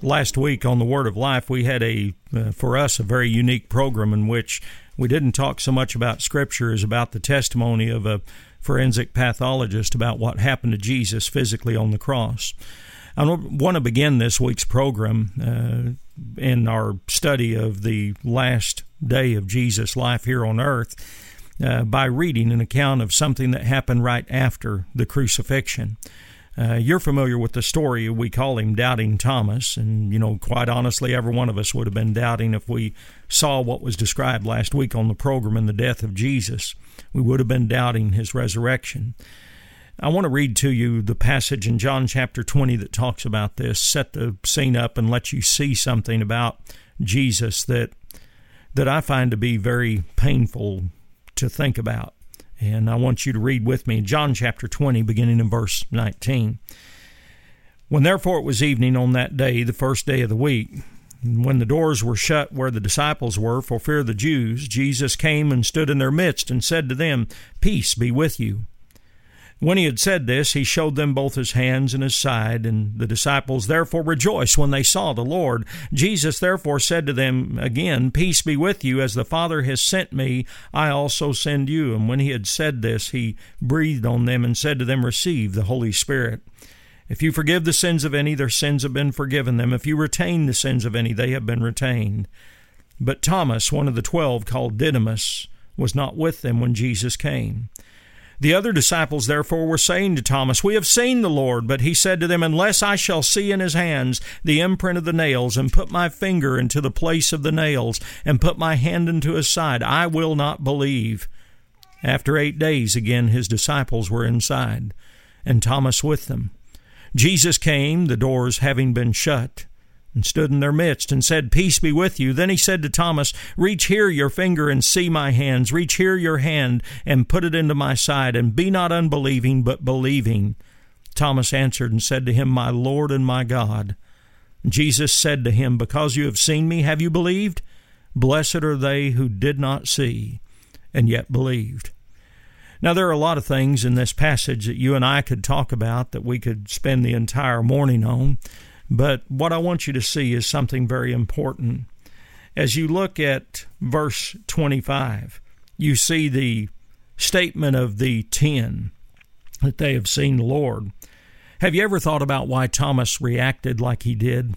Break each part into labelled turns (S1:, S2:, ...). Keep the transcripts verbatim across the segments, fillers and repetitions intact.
S1: last week on the Word of Life, we had a, uh, for us, a very unique program in which we didn't talk so much about Scripture as about the testimony of a forensic pathologist about what happened to Jesus physically on the cross. I want to begin this week's program uh, in our study of the last day of Jesus' life here on earth uh, by reading an account of something that happened right after the crucifixion. Uh, you're familiar with the story. We call him Doubting Thomas, and, you know, quite honestly, every one of us would have been doubting if we saw what was described last week on the program in the death of Jesus. We would have been doubting his resurrection. I want to read to you the passage in John chapter twenty that talks about this, set the scene up and let you see something about Jesus that that I find to be very painful to think about. And I want you to read with me John chapter twenty, beginning in verse nineteen. When therefore it was evening on that day, the first day of the week, when the doors were shut where the disciples were for fear of the Jews, Jesus came and stood in their midst and said to them, Peace be with you. When he had said this, he showed them both his hands and his side, and the disciples therefore rejoiced when they saw the Lord. Jesus therefore said to them again, Peace be with you, as the Father has sent me, I also send you. And when he had said this, he breathed on them and said to them, Receive the Holy Spirit. If you forgive the sins of any, their sins have been forgiven them. If you retain the sins of any, they have been retained. But Thomas, one of the twelve, called Didymus, was not with them when Jesus came. The other disciples therefore were saying to Thomas, We have seen the Lord. But he said to them, Unless I shall see in his hands the imprint of the nails, and put my finger into the place of the nails, and put my hand into his side, I will not believe. After eight days again his disciples were inside, and Thomas with them. Jesus came, the doors having been shut, and stood in their midst, and said, Peace be with you. Then he said to Thomas, Reach here your finger and see my hands. Reach here your hand and put it into my side, and be not unbelieving, but believing. Thomas answered and said to him, My Lord and my God. Jesus said to him, Because you have seen me, have you believed? Blessed are they who did not see, and yet believed. Now, there are a lot of things in this passage that you and I could talk about that we could spend the entire morning on. But what I want you to see is something very important. As you look at verse twenty-five, you see the statement of the ten, that they have seen the Lord. Have you ever thought about why Thomas reacted like he did?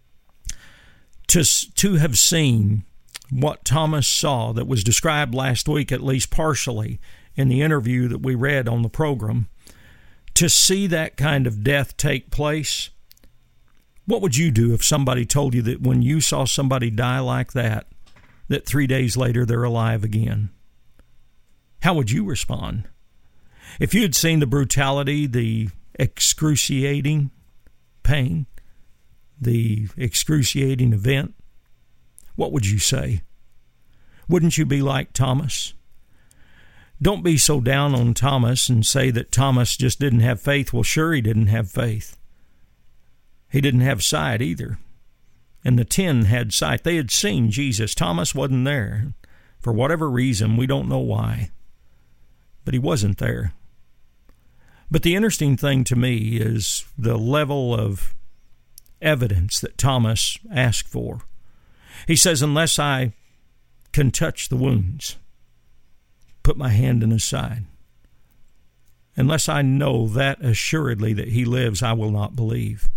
S1: To, to have seen what Thomas saw that was described last week, at least partially, in the interview that we read on the program, to see that kind of death take place. What would you do if somebody told you that when you saw somebody die like that, that three days later they're alive again? How would you respond? If you had seen the brutality, the excruciating pain, the excruciating event, what would you say? Wouldn't you be like Thomas? Don't be so down on Thomas and say that Thomas just didn't have faith. Well, sure, he didn't have faith. He didn't have sight either. And the ten had sight. They had seen Jesus. Thomas wasn't there. For whatever reason, we don't know why. But he wasn't there. But the interesting thing to me is the level of evidence that Thomas asked for. He says, unless I can touch the wounds, put my hand in his side, unless I know that assuredly that he lives, I will not believe.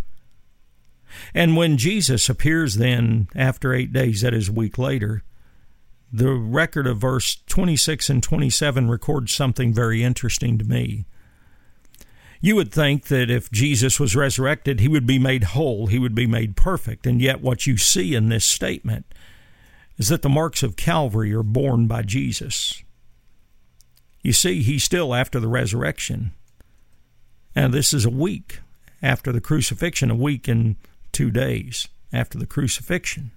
S1: And when Jesus appears then after eight days, that is a week later, the record of verse twenty-six and twenty-seven records something very interesting to me. You would think that if Jesus was resurrected, he would be made whole, he would be made perfect. And yet what you see in this statement is that the marks of Calvary are borne by Jesus. You see, he's still after the resurrection. And this is a week after the crucifixion, a week and two days after the crucifixion.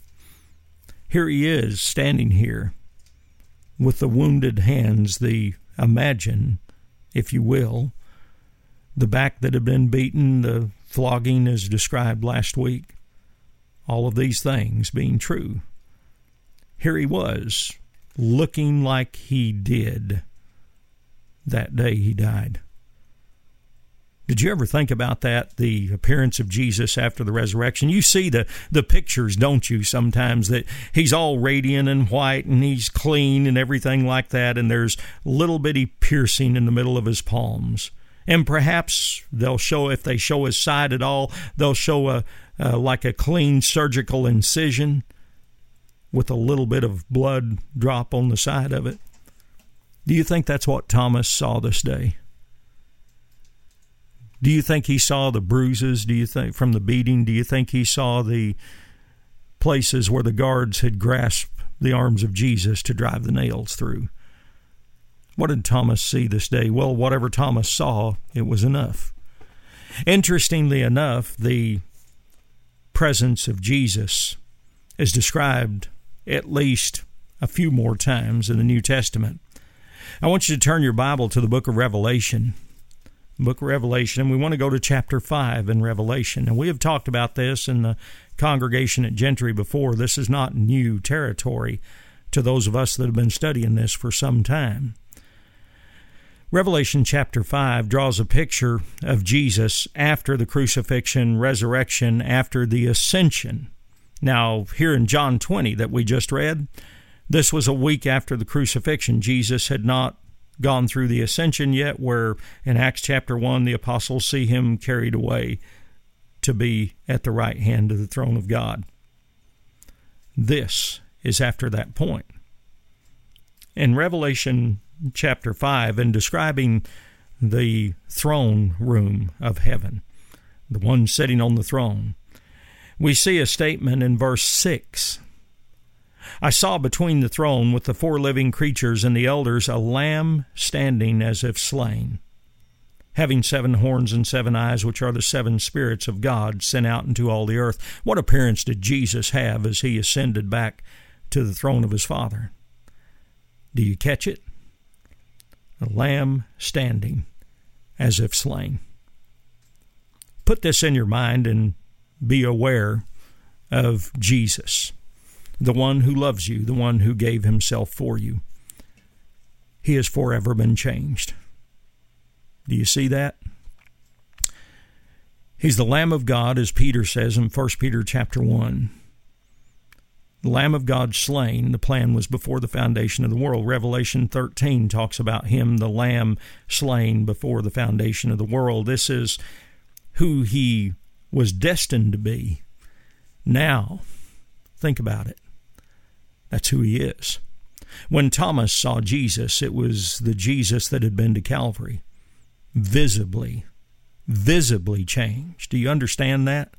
S1: Here he is standing here with the wounded hands, the imagine, if you will, the back that had been beaten, the flogging as described last week, all of these things being true. Here he was, looking like he did that day he died. Did you ever think about that, the appearance of Jesus after the resurrection? You see the, the pictures, don't you, sometimes, that he's all radiant and white and he's clean and everything like that, and there's little bitty piercing in the middle of his palms. And perhaps they'll show, if they show his side at all, they'll show a uh, like a clean surgical incision with a little bit of blood drop on the side of it. Do you think that's what Thomas saw this day? Do you think he saw the bruises? Do you think from the beating? Do you think he saw the places where the guards had grasped the arms of Jesus to drive the nails through? What did Thomas see this day? Well, whatever Thomas saw, it was enough. Interestingly enough, the presence of Jesus is described at least a few more times in the New Testament. I want you to turn your Bible to the book of Revelation. Book of Revelation, and we want to go to chapter five in Revelation. And we have talked about this in the congregation at Gentry before. This is not new territory to those of us that have been studying this for some time. Revelation chapter five draws a picture of Jesus after the crucifixion, resurrection, after the ascension. Now, here in John twenty that we just read, this was a week after the crucifixion. Jesus had not gone through the ascension yet, where in Acts chapter one the apostles see him carried away to be at the right hand of the throne of God. This is after that point. In Revelation chapter five, in describing the throne room of heaven, the one sitting on the throne, we see a statement in verse six. I saw between the throne with the four living creatures and the elders a lamb standing as if slain, having seven horns and seven eyes, which are the seven spirits of God sent out into all the earth. What appearance did Jesus have as he ascended back to the throne of his Father? Do you catch it? A lamb standing as if slain. Put this in your mind and be aware of Jesus, the one who loves you, the one who gave himself for you. He has forever been changed. Do you see that? He's the Lamb of God, as Peter says in First Peter chapter one. The Lamb of God slain. The plan was before the foundation of the world. Revelation thirteen talks about him, the Lamb slain before the foundation of the world. This is who he was destined to be. Now, think about it. That's who he is. When Thomas saw Jesus, it was the Jesus that had been to Calvary. Visibly, visibly changed. Do you understand that?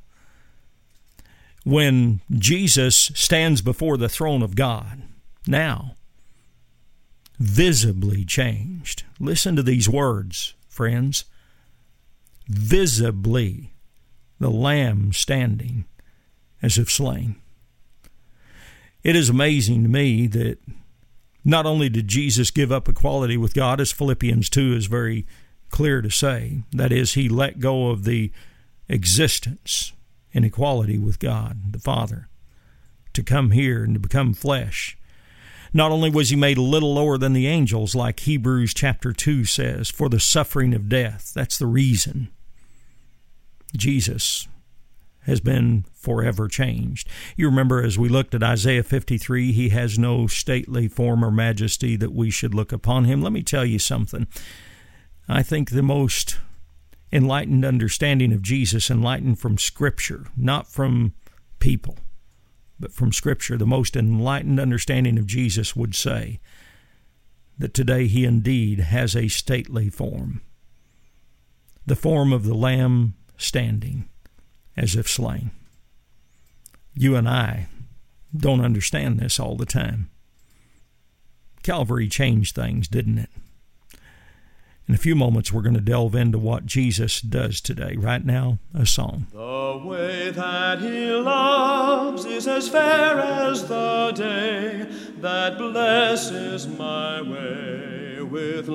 S1: When Jesus stands before the throne of God, now, visibly changed. Listen to these words, friends. Visibly, the Lamb standing as if slain. It is amazing to me that not only did Jesus give up equality with God, as Philippians two is very clear to say, that is, he let go of the existence in equality with God, the Father, to come here and to become flesh. Not only was he made a little lower than the angels, like Hebrews chapter two says, for the suffering of death. That's the reason. Jesus has been forever changed. You remember as we looked at Isaiah fifty-three, he has no stately form or majesty that we should look upon him. Let me tell you something. I think the most enlightened understanding of Jesus, enlightened from Scripture, not from people, but from Scripture, the most enlightened understanding of Jesus would say that today he indeed has a stately form, the form of the Lamb standing as if slain. You and I don't understand this all the time. Calvary changed things, didn't it? In a few moments, we're going to delve into what Jesus does today. Right now, a song.
S2: The way that he loves is as fair as the day that blesses my way with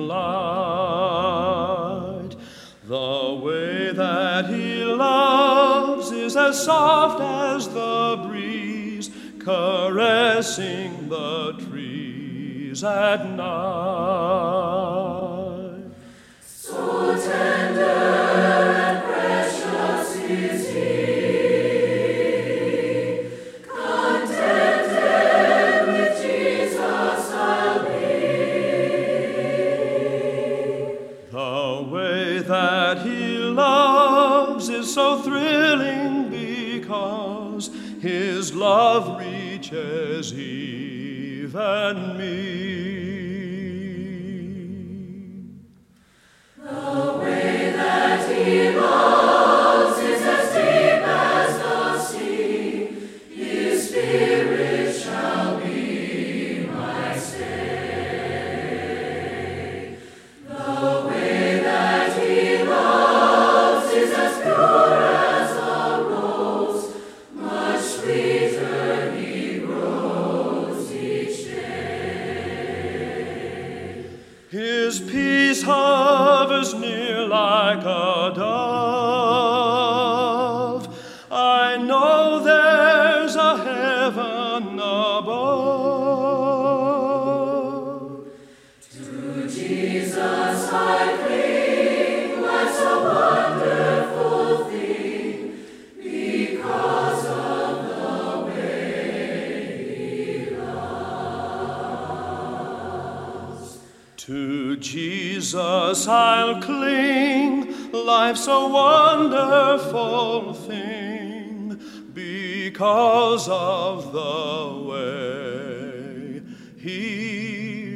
S2: light. The way that he loves is as soft as the breeze caressing the trees at night. So tender So thrilling because his love reaches even me.
S3: The way that he loves is as deep as the sea. His spirit shall be my stay. The way that he loves is as pure
S2: His peace hovers near like a dove. I know there's a heaven above.
S3: To Jesus I cling, life's a wonderful thing, because of the way he loves.
S2: To Jesus I'll cling, life's a wonderful thing, because of the way he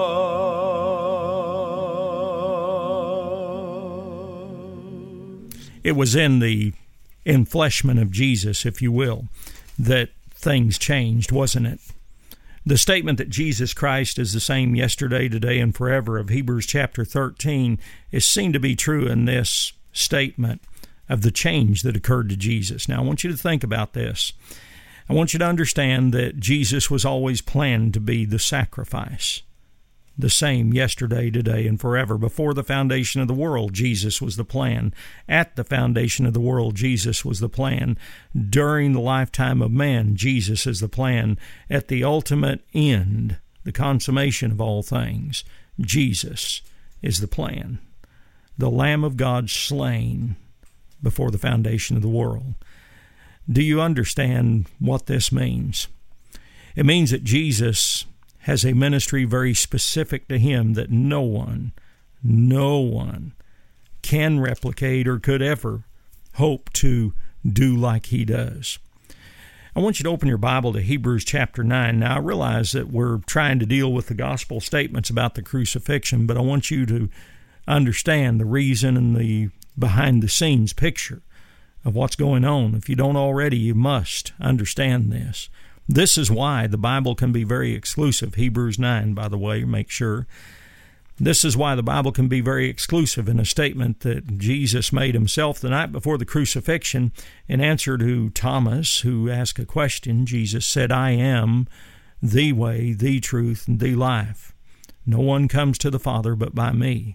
S2: loves.
S1: It was in the enfleshment of Jesus, if you will, that things changed, wasn't it? The statement that Jesus Christ is the same yesterday, today, and forever of Hebrews chapter thirteen is seen to be true in this statement of the change that occurred to Jesus. Now, I want you to think about this. I want you to understand that Jesus was always planned to be the sacrifice. The same yesterday, today, and forever. Before the foundation of the world, Jesus was the plan. At the foundation of the world, Jesus was the plan. During the lifetime of man, Jesus is the plan. At the ultimate end, the consummation of all things, Jesus is the plan. The Lamb of God slain before the foundation of the world. Do you understand what this means? It means that Jesus has a ministry very specific to him that no one, no one can replicate or could ever hope to do like he does. I want you to open your Bible to Hebrews chapter nine. Now, I realize that we're trying to deal with the gospel statements about the crucifixion, but I want you to understand the reason and the behind-the-scenes picture of what's going on. If you don't already, you must understand this. This is why the Bible can be very exclusive. Hebrews nine, by the way, make sure. This is why the Bible can be very exclusive in a statement that Jesus made himself the night before the crucifixion. In answer to Thomas, who asked a question, Jesus said, I am the way, the truth, and the life. No one comes to the Father but by me.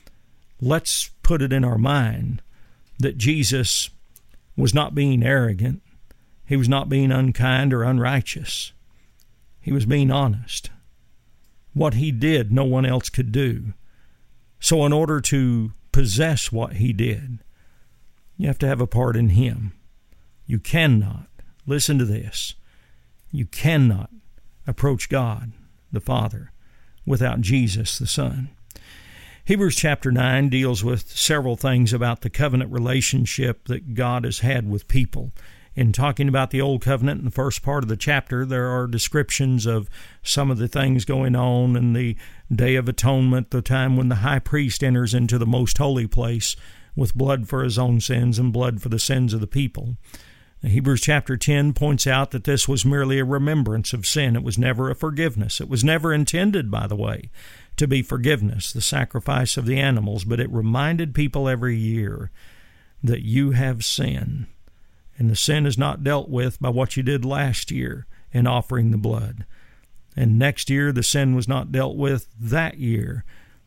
S1: Let's put it in our mind that Jesus was not being arrogant. He was not being unkind or unrighteous. He was being honest. What he did, no one else could do. So in order to possess what he did, you have to have a part in him. You cannot, listen to this, you cannot approach God, the Father, without Jesus, the Son. Hebrews chapter nine deals with several things about the covenant relationship that God has had with people. In talking about the Old Covenant in the first part of the chapter, there are descriptions of some of the things going on in the Day of Atonement, the time when the high priest enters into the most holy place with blood for his own sins and blood for the sins of the people. Hebrews chapter ten points out that this was merely a remembrance of sin. It was never a forgiveness. It was never intended, by the way, to be forgiveness, the sacrifice of the animals, but it reminded people every year that you have sin. And the sin is not dealt with by what you did last year in offering the blood. And next year, the sin was not dealt with that year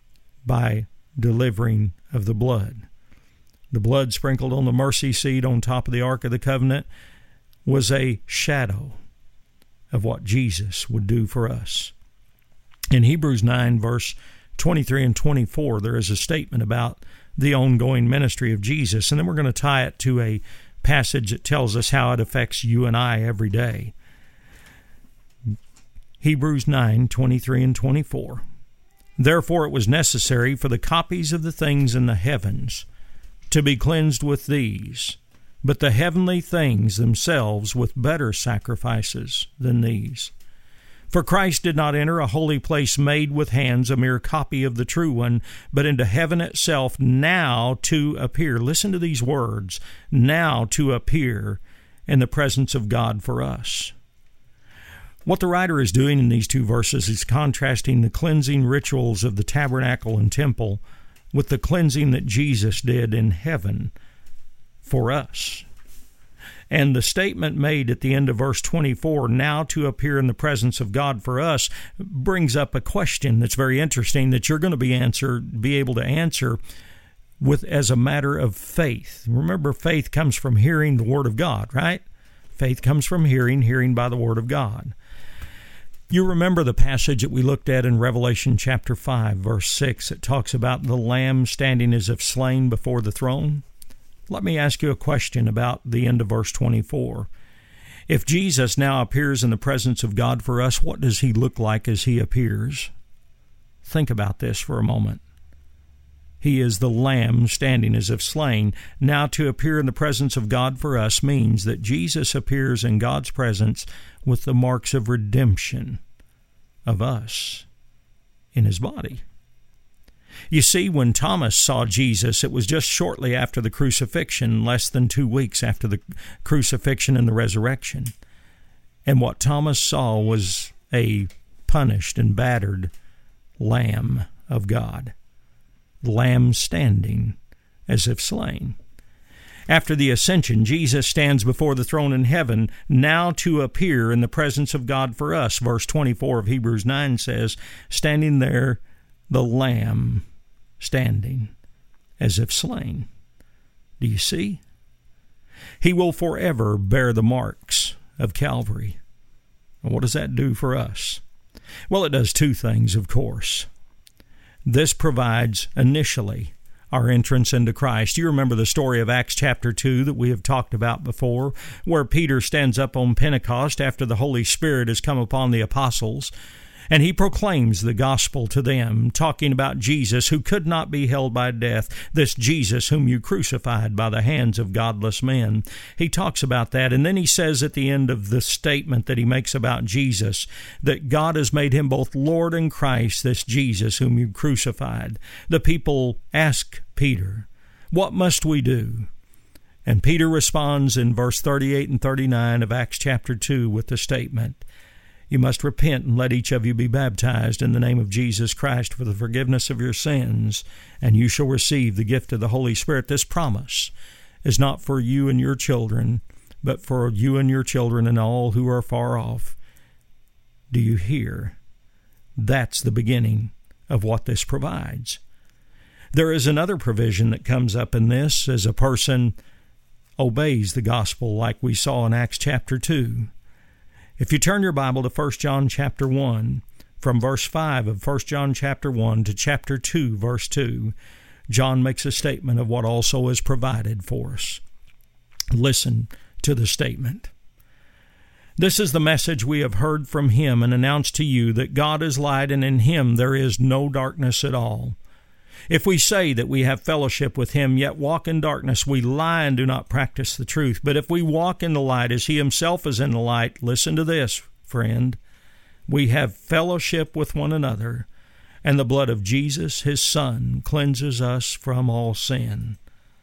S1: by delivering of the blood. The blood sprinkled on the mercy seat on top of the Ark of the Covenant was a shadow of what Jesus would do for us. In Hebrews nine, verse twenty-three and twenty-four, there is a statement about the ongoing ministry of Jesus. And then we're going to tie it to a passage that tells us how it affects you and I every day. Hebrews nine, twenty-three and twenty-four. Therefore it was necessary for the copies of the things in the heavens to be cleansed with these, but the heavenly things themselves with better sacrifices than these. For Christ did not enter a holy place made with hands, a mere copy of the true one, but into heaven itself, now to appear. Listen to these words, now to appear in the presence of God for us. What the writer is doing in these two verses is contrasting the cleansing rituals of the tabernacle and temple with the cleansing that Jesus did in heaven for us. And the statement made at the end of verse twenty-four, now to appear in the presence of God for us, brings up a question that's very interesting that you're going to be answer, be able to answer with as a matter of faith. Remember, faith comes from hearing the Word of God, right? Faith comes from hearing, hearing by the Word of God. You remember the passage that we looked at in Revelation chapter five, verse six. It talks about the Lamb standing as if slain before the throne. Let me ask you a question about the end of verse twenty-four. If Jesus now appears in the presence of God for us, what does he look like as he appears? Think about this for a moment. He is the Lamb standing as if slain. Now to appear in the presence of God for us means that Jesus appears in God's presence with the marks of redemption of us in his body. You see, when Thomas saw Jesus, it was just shortly after the crucifixion, less than two weeks after the crucifixion and the resurrection. And what Thomas saw was a punished and battered Lamb of God. Lamb standing as if slain. After the ascension, Jesus stands before the throne in heaven, now to appear in the presence of God for us. Verse twenty-four of Hebrews nine says, standing there, the Lamb standing as if slain. Do you see? He will forever bear the marks of Calvary. And what does that do for us? Well, it does two things, of course. This provides initially our entrance into Christ. You remember the story of Acts chapter two that we have talked about before, where Peter stands up on Pentecost after the Holy Spirit has come upon the apostles, and he proclaims the gospel to them, talking about Jesus who could not be held by death, this Jesus whom you crucified by the hands of godless men. He talks about that, and then he says at the end of the statement that he makes about Jesus, that God has made him both Lord and Christ, this Jesus whom you crucified. The people ask Peter, what must we do? And Peter responds in verse thirty-eight and thirty-nine of Acts chapter two with the statement, you must repent and let each of you be baptized in the name of Jesus Christ for the forgiveness of your sins, and you shall receive the gift of the Holy Spirit. This promise is not for you and your children, but for you and your children and all who are far off. Do you hear? That's the beginning of what this provides. There is another provision that comes up in this as a person obeys the gospel like we saw in Acts chapter two. If you turn your Bible to First John chapter one, from verse five of First John chapter one to chapter two, verse two, John makes a statement of what also is provided for us. Listen to the statement. This is the message we have heard from him and announced to you, that God is light, and in him there is no darkness at all. If we say that we have fellowship with him, yet walk in darkness, we lie and do not practice the truth. But if we walk in the light as he himself is in the light, listen to this, friend, we have fellowship with one another, and the blood of Jesus, his Son, cleanses us from all sin.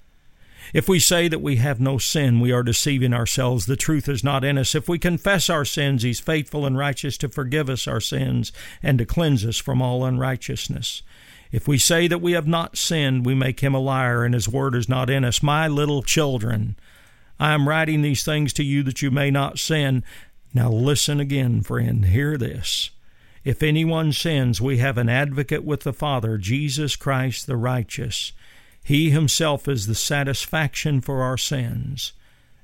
S1: If we say that we have no sin, we are deceiving ourselves. The truth is not in us. If we confess our sins, he's faithful and righteous to forgive us our sins and to cleanse us from all unrighteousness. If we say that we have not sinned, we make him a liar, and his word is not in us. My little children, I am writing these things to you that you may not sin. Now listen again, friend. Hear this. If anyone sins, we have an advocate with the Father, Jesus Christ the righteous. He himself is the satisfaction for our sins,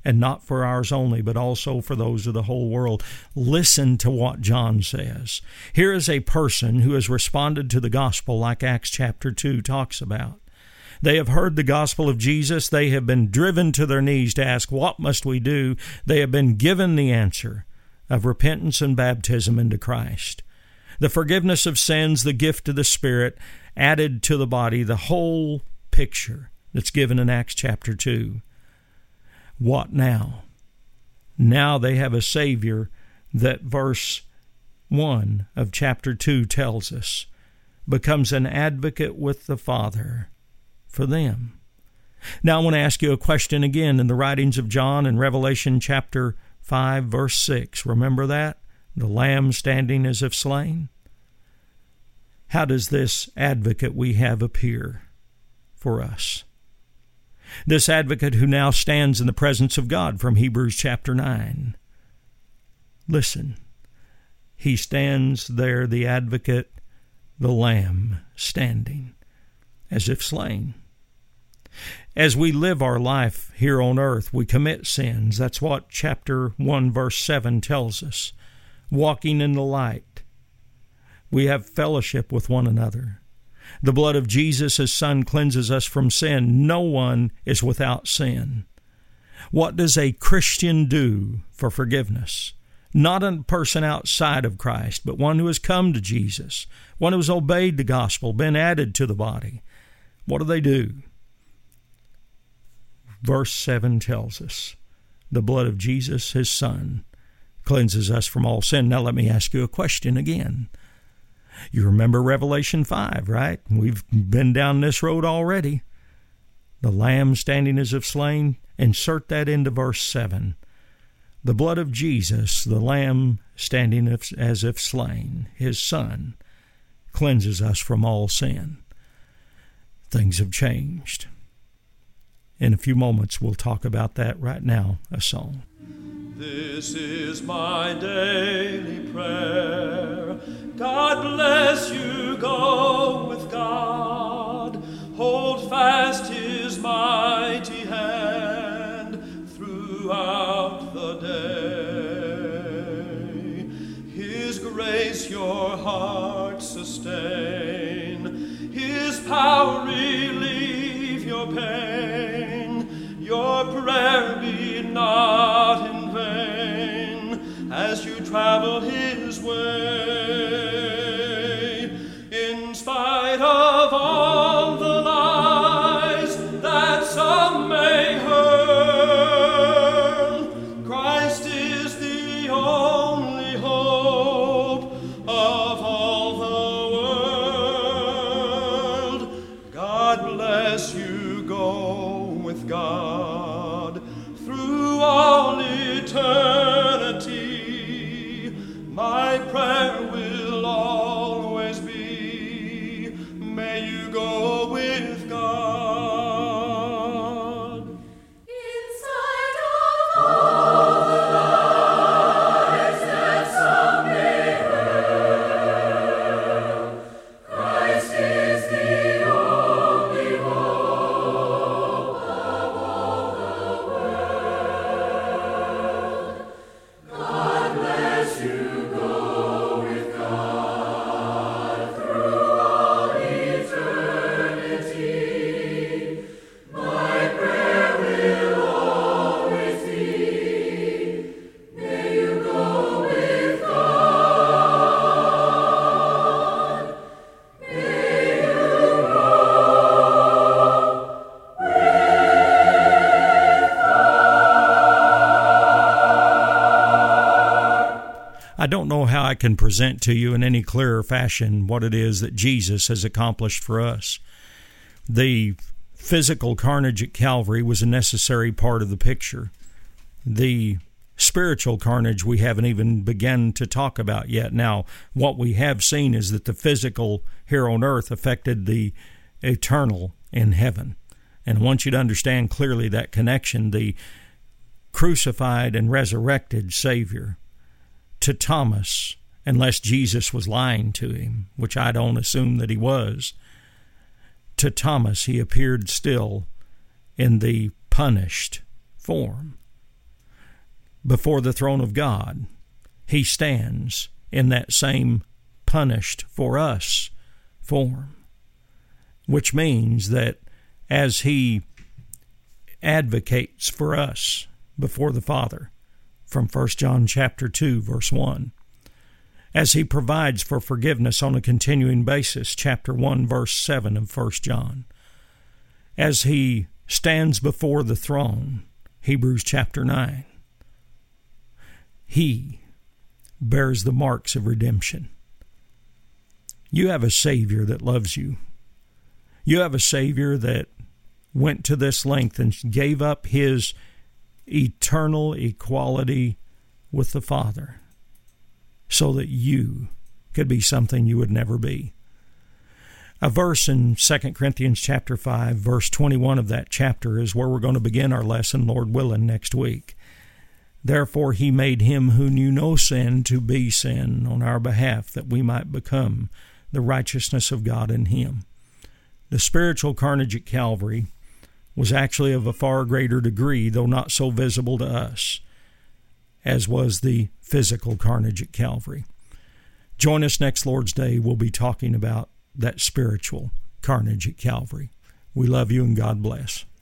S1: and not for ours only, but also for those of the whole world. Listen to what John says. Here is a person who has responded to the gospel like Acts chapter two talks about. They have heard the gospel of Jesus. They have been driven to their knees to ask, what must we do? They have been given the answer of repentance and baptism into Christ. The forgiveness of sins, the gift of the Spirit, added to the body, the whole picture that's given in Acts chapter two. What now? Now they have a Savior that verse one of chapter two tells us becomes an advocate with the Father for them. Now I want to ask you a question again in the writings of John in Revelation chapter five, verse six. Remember that? The Lamb standing as if slain. How does this advocate we have appear for us? This advocate who now stands in the presence of God from Hebrews chapter nine. Listen, he stands there, the advocate, the Lamb, standing as if slain. As we live our life here on earth, we commit sins. That's what chapter one, verse seven tells us. Walking in the light, we have fellowship with one another. The blood of Jesus, His Son, cleanses us from sin. No one is without sin. What does a Christian do for forgiveness? Not a person outside of Christ, but one who has come to Jesus, one who has obeyed the gospel, been added to the body. What do they do? Verse seven tells us, the blood of Jesus, His Son, cleanses us from all sin. Now let me ask you a question again. You remember Revelation five, right? We've been down this road already. The Lamb standing as if slain. Insert that into verse seven. The blood of Jesus, the Lamb standing as if slain, His Son, cleanses us from all sin. Things have changed. In a few moments, we'll talk about that. Right now, a song.
S2: This is my daily prayer. God bless you, go with God. Hold fast His mighty hand throughout the day. His grace your heart sustain. His power relieve your pain. Your prayer be not in vain as you travel His way. In spite of all the lies that some may hurl, Christ is the only hope of all the world. God bless you, go with God through all eternity. My prayer will always be, may you go with God.
S3: In spite of all the lies that some may hurl, Christ is the only hope of all the world. God bless you, go with God through all eternity. My prayer will always be, may you go with God. May you go
S1: I don't know how I can present to you in any clearer fashion what it is that Jesus has accomplished for us. The physical carnage at Calvary was a necessary part of the picture. The spiritual carnage we haven't even begun to talk about yet. Now, what we have seen is that the physical here on earth affected the eternal in heaven. And I want you to understand clearly that connection. The crucified and resurrected Savior, to Thomas, unless Jesus was lying to him, which I don't assume that he was, to Thomas he appeared still in the punished form. before the throne of God, he stands in that same punished for us form, which means that as he advocates for us before the Father, from First John chapter two, verse one, as he provides for forgiveness on a continuing basis, chapter one, verse seven of First John, as he stands before the throne, Hebrews chapter nine, he bears the marks of redemption. You have a Savior that loves you. You have a Savior that went to this length and gave up his eternal equality with the Father so that you could be something you would never be. A verse in Second Corinthians chapter five, verse twenty-one of that chapter is where we're going to begin our lesson, Lord willing, next week. Therefore he made him who knew no sin to be sin on our behalf, that we might become the righteousness of God in him. The spiritual carnage at Calvary was actually of a far greater degree, though not so visible to us, as was the physical carnage at Calvary. Join us next Lord's Day. We'll be talking about that spiritual carnage at Calvary. We love you and God bless.